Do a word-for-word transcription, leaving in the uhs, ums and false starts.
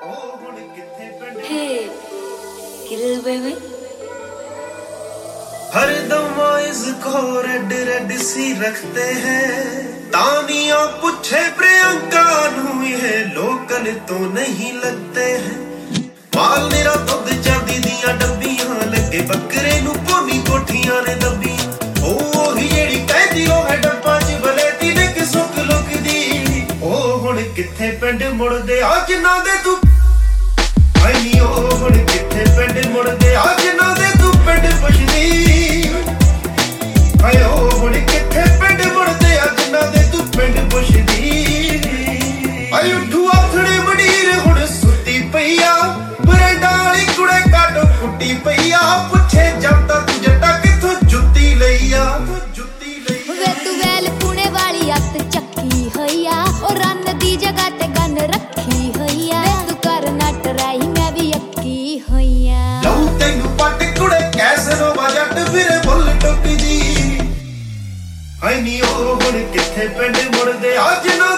Hey, kill baby. हर दम इसको red red सी रखते हैं तानिया पूछे प्रियंका नू ये लोकल तो नहीं लगते हैं माल मेरा दुध चांदी दिया डब्बियां लगे बकरे नू पोनी कोठियां ने दबी ओ ही जेड़ी कहदी ओ है डब्बा च बलेती ने कि सुख लुकदी ओ हुण किथे पिंड मुड़दे आ जिन्ना दे तू आई नी ओ हुण किथे पिंड मुड़दे आ जिन्ना दे तू पिंड पुछदी आयो हुण किथे पिंड मुड़दे आ जिन्ना दे तू पिंड पुछदी आई उठू आथड़े मडीर हुण सुती पईया बरंडा वाली कुड़े काटो फुੱਟੀ पईया पुछे ਜਾਂਦਾ ਤੂੰ ਜੱਟਾ ਕਿੱਥੋਂ ਜੁੱਤੀ ਲਈਆ ਜੁੱਤੀ ਲਈ ਵੇ ਤੂੰ ਵੈਲ ਪੁਣੇ ਵਾਲੀ ਅੱਤ ਚੱਕੀ ਹੋਈਆ ਉਹ ਰੰਨ ਦੀ ਜਗ੍ਹਾ ਤੇ ਗਨ ਰੱਖੀ ਹੋਈਆ ਵੇ ਤੂੰ ਕਰ ਨਾ ਟਰਾਈ ਮੈਂ ਵੀ ਅੱਕੀ ਹੋਈਆ ਲਊ ਤੈਨੂੰ ਪੱਟ ਕੁੜੇ ਕੈਸੇ ਨੋ ਜੱਟ ਫਿਰੇ ਬੁੱਲ ਟੁੱਕਦੀ ਆਈ ਨੀ ਉਹ ਹੁਣ ਕਿੱਥੇ ਪਿੰਡ ਮੁੜਦੇ ਆ ਜਿਨ੍ਹਾਂ